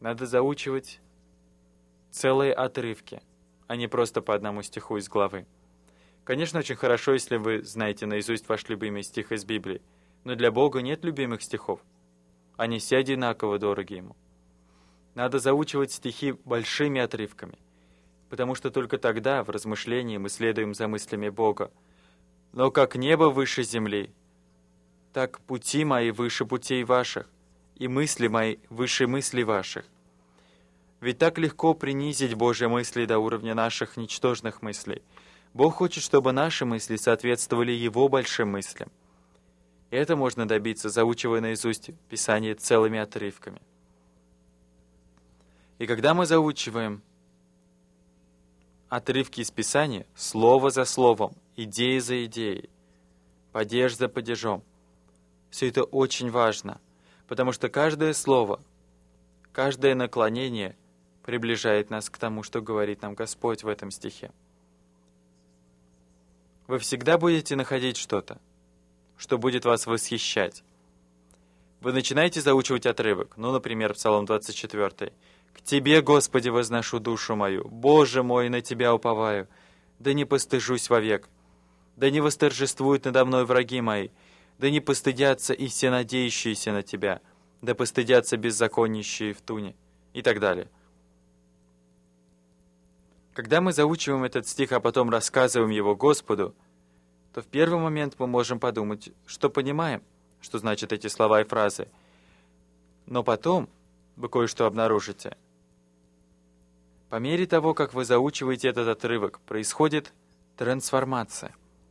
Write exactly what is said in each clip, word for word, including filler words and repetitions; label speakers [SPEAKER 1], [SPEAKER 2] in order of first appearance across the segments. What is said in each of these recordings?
[SPEAKER 1] Надо заучивать целые отрывки, а не просто по одному стиху из главы. Конечно, очень хорошо, если вы знаете наизусть ваш любимый стих из Библии, но для Бога нет любимых стихов. Они все одинаково дороги Ему. Надо заучивать стихи большими отрывками, потому что только тогда в размышлении мы следуем за мыслями Бога. Но как небо выше земли, так пути мои выше путей ваших, и мысли мои выше мыслей ваших. Ведь так легко принизить Божьи мысли до уровня наших ничтожных мыслей. Бог хочет, чтобы наши мысли соответствовали Его большим мыслям. И это можно добиться, заучивая наизусть Писание целыми отрывками. И когда мы заучиваем отрывки из Писания, слово за словом, идея за идеей, падеж за падежом, все это очень важно, потому что каждое слово, каждое наклонение приближает нас к тому, что говорит нам Господь в этом стихе. Вы всегда будете находить что-то, что будет вас восхищать. Вы начинаете заучивать отрывок, ну, например, Псалом двадцать четвёртый. «К Тебе, Господи, возношу душу мою, Боже мой, на Тебя уповаю, да не постыжусь вовек, да не восторжествуют надо мной враги мои, да не постыдятся и все надеющиеся на Тебя, да постыдятся беззаконнищие в туне», и так далее. Когда мы заучиваем этот стих, а потом рассказываем его Господу, то в первый момент мы можем подумать, что понимаем, что значат эти слова и фразы. Но потом вы кое-что обнаружите. По мере того, как вы заучиваете этот отрывок, происходит трансформация.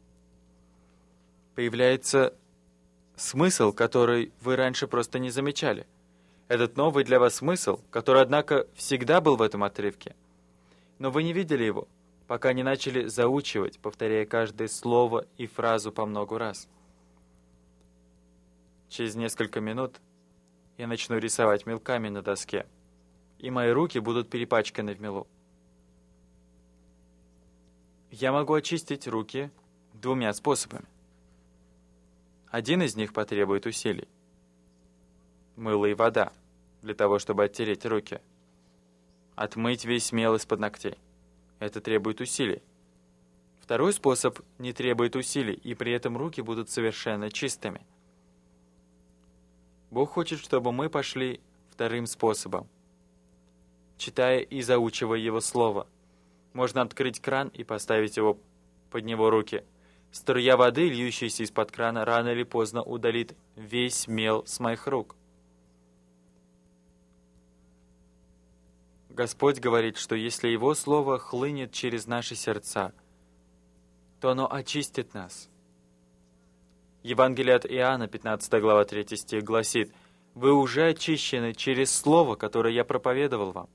[SPEAKER 1] Появляется смысл, который вы раньше просто не замечали. Этот новый для вас смысл, который, однако, всегда был в этом отрывке. Но вы не видели его, пока не начали заучивать, повторяя каждое слово и фразу по много раз. Через несколько минут я начну рисовать мелками на доске, и мои руки будут перепачканы в мелу. Я могу очистить руки двумя способами. Один из них потребует усилий. Мыло и вода, для того, чтобы оттереть руки. Отмыть весь мел из-под ногтей. Это требует усилий. Второй способ не требует усилий, и при этом руки будут совершенно чистыми. Бог хочет, чтобы мы пошли вторым способом, читая и заучивая Его Слово. Можно открыть кран и поставить его под него руки. Струя воды, льющаяся из-под крана, рано или поздно удалит весь мел с моих рук. Господь говорит, что если Его Слово хлынет через наши сердца, то оно очистит нас. Евангелие от Иоанна, пятнадцатая глава, третий стих, гласит: «Вы уже очищены через Слово, которое я проповедовал вам».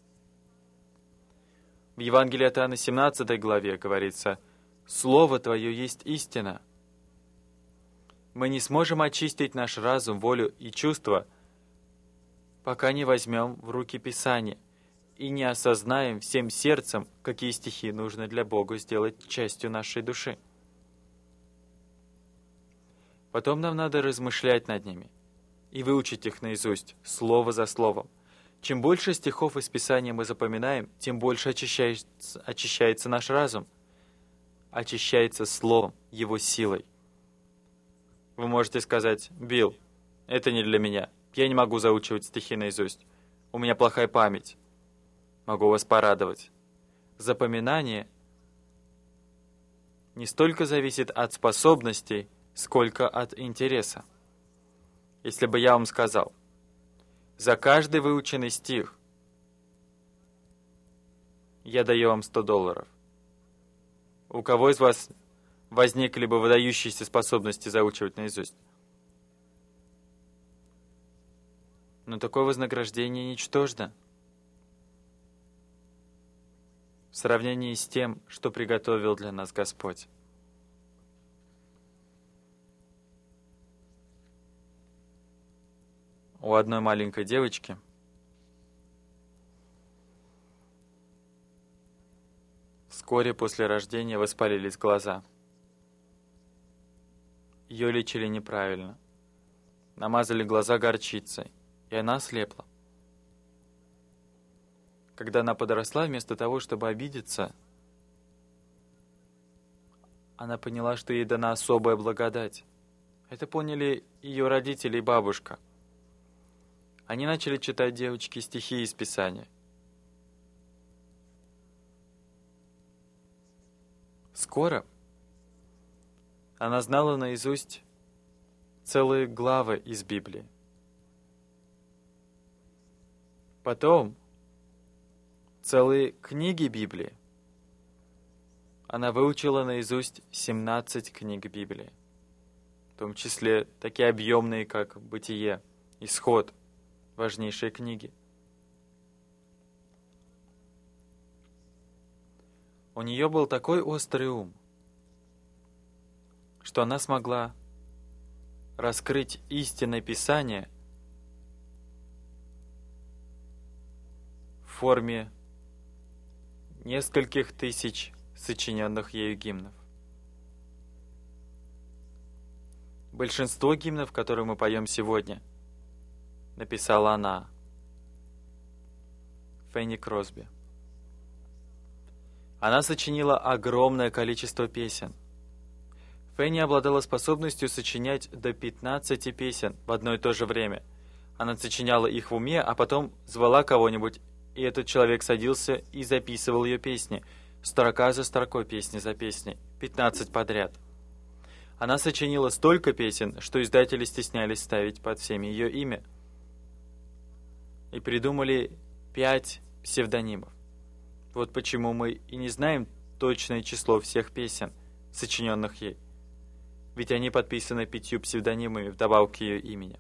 [SPEAKER 1] В Евангелии от Иоанна, семнадцатой главе, говорится: «Слово Твое есть истина». Мы не сможем очистить наш разум, волю и чувства, пока не возьмем в руки Писание и не осознаем всем сердцем, какие стихи нужно для Бога сделать частью нашей души. Потом нам надо размышлять над ними и выучить их наизусть, слово за словом. Чем больше стихов из Писания мы запоминаем, тем больше очищается, очищается наш разум, очищается словом, его силой. Вы можете сказать: «Билл, это не для меня, я не могу заучивать стихи наизусть, у меня плохая память». Могу вас порадовать. Запоминание не столько зависит от способностей, сколько от интереса. Если бы я вам сказал: за каждый выученный стих я даю вам сто долларов, у кого из вас возникли бы выдающиеся способности заучивать наизусть? Но такое вознаграждение ничтожно в сравнении с тем, что приготовил для нас Господь. У одной маленькой девочки вскоре после рождения воспалились глаза. Ее лечили неправильно. Намазали глаза горчицей, и она ослепла. Когда она подросла, вместо того, чтобы обидеться, она поняла, что ей дана особая благодать. Это поняли ее родители и бабушка. Они начали читать девочке стихи из Писания. Скоро она знала наизусть целые главы из Библии. Потом целые книги Библии. Она выучила наизусть семнадцать книг Библии, в том числе такие объемные, как «Бытие», «Исход», важнейшие книги. У нее был такой острый ум, что она смогла раскрыть истинное Писание в форме нескольких тысяч сочиненных ею гимнов. Большинство гимнов, которые мы поем сегодня, написала она, Фенни Кросби. Она сочинила огромное количество песен. Фенни обладала способностью сочинять до пятнадцати песен в одно и то же время. Она сочиняла их в уме, а потом звала кого-нибудь, и этот человек садился и записывал ее песни, строка за строкой, песни за песней, пятнадцать подряд. Она сочинила столько песен, что издатели стеснялись ставить под всеми ее имя, и придумали пять псевдонимов. Вот почему мы и не знаем точное число всех песен, сочиненных ей, ведь они подписаны пятью псевдонимами вдобавок к ее имени.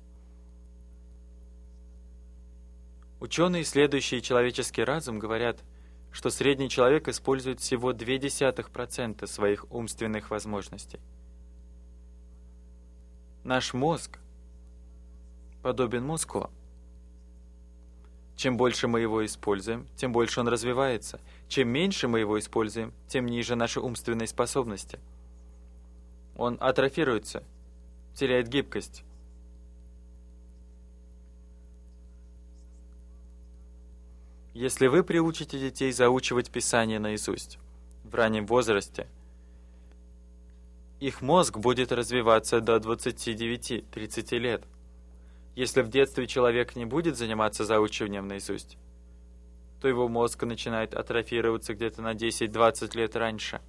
[SPEAKER 1] Ученые, исследующие человеческий разум, говорят, что средний человек использует всего ноль целых две десятых процента своих умственных возможностей. Наш мозг подобен мускулам. Чем больше мы его используем, тем больше он развивается. Чем меньше мы его используем, тем ниже наши умственные способности. Он атрофируется, теряет гибкость. Если вы приучите детей заучивать Писание наизусть в раннем возрасте, их мозг будет развиваться до двадцати девяти — тридцати лет. Если в детстве человек не будет заниматься заучиванием наизусть, то его мозг начинает атрофироваться где-то на десять-двадцать лет раньше.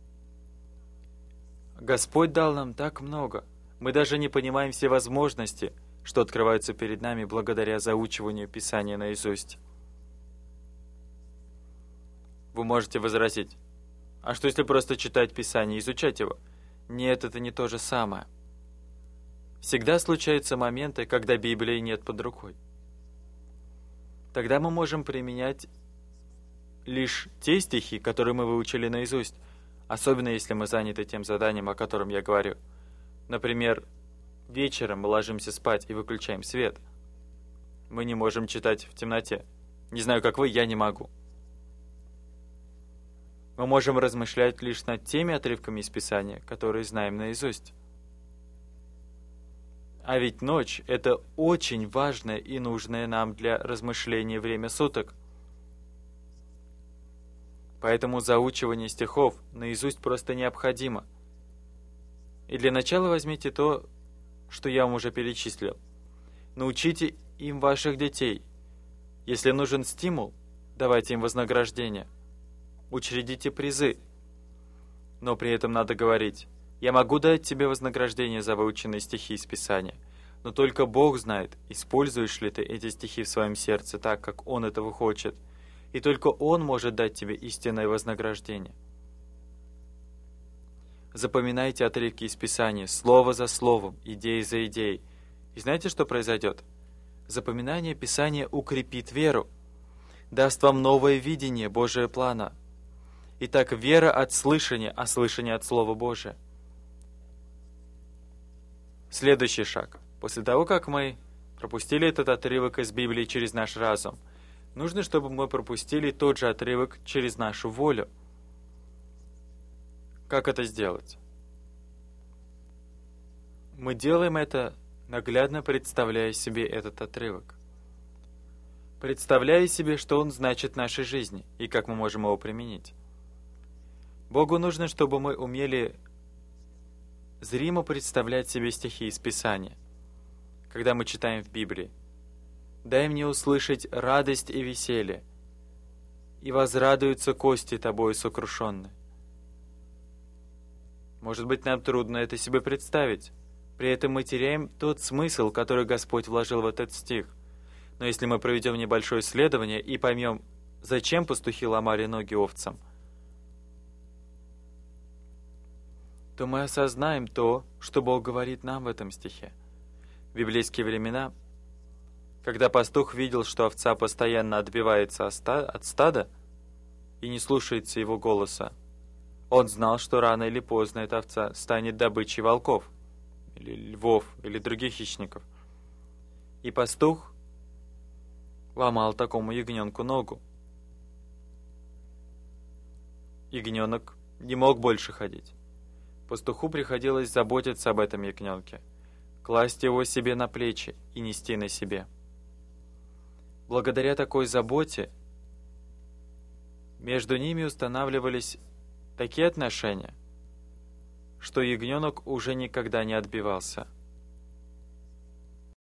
[SPEAKER 1] Господь дал нам так много. Мы даже не понимаем все возможности, что открываются перед нами благодаря заучиванию Писания наизусть. Вы можете возразить, а что если просто читать Писание и изучать его? Нет, это не то же самое. Всегда случаются моменты, когда Библии нет под рукой. Тогда мы можем применять лишь те стихи, которые мы выучили наизусть, особенно если мы заняты тем заданием, о котором я говорю. Например, вечером мы ложимся спать и выключаем свет. Мы не можем читать в темноте. Не знаю, как вы, я не могу. Мы можем размышлять лишь над теми отрывками из Писания, которые знаем наизусть. А ведь ночь — это очень важное и нужное нам для размышления время суток. Поэтому заучивание стихов наизусть просто необходимо. И для начала возьмите то, что я вам уже перечислил. Научите им ваших детей. Если нужен стимул, давайте им вознаграждение. Учредите призы. Но при этом надо говорить: я могу дать тебе вознаграждение за выученные стихи из Писания, но только Бог знает, используешь ли ты эти стихи в своем сердце так, как Он этого хочет, и только Он может дать тебе истинное вознаграждение. Запоминайте отрывки из Писания, слово за словом, идея за идеей. И знаете, что произойдет? Запоминание Писания укрепит веру, даст вам новое видение Божия плана. Итак, вера от слышания, а слышание от Слова Божия. Следующий шаг. После того, как мы пропустили этот отрывок из Библии через наш разум, нужно, чтобы мы пропустили тот же отрывок через нашу волю. Как это сделать? Мы делаем это, наглядно представляя себе этот отрывок. представляя себе, что он значит в нашей жизни и как мы можем его применить. Богу нужно, чтобы мы умели зримо представлять себе стихи из Писания, когда мы читаем в Библии. «Дай мне услышать радость и веселье, и возрадуются кости тобою сокрушенные». Может быть, нам трудно это себе представить. При этом мы теряем тот смысл, который Господь вложил в этот стих. Но если мы проведем небольшое исследование и поймем, зачем пастухи ломали ноги овцам, то мы осознаем то, что Бог говорит нам в этом стихе. В библейские времена, когда пастух видел, что овца постоянно отбивается от стада и не слушается его голоса, он знал, что рано или поздно эта овца станет добычей волков, или львов, или других хищников. И пастух ломал такому ягненку ногу. Ягненок не мог больше ходить. Пастуху приходилось заботиться об этом ягненке, класть его себе на плечи и нести на себе. Благодаря такой заботе между ними устанавливались такие отношения, что ягненок уже никогда не отбивался.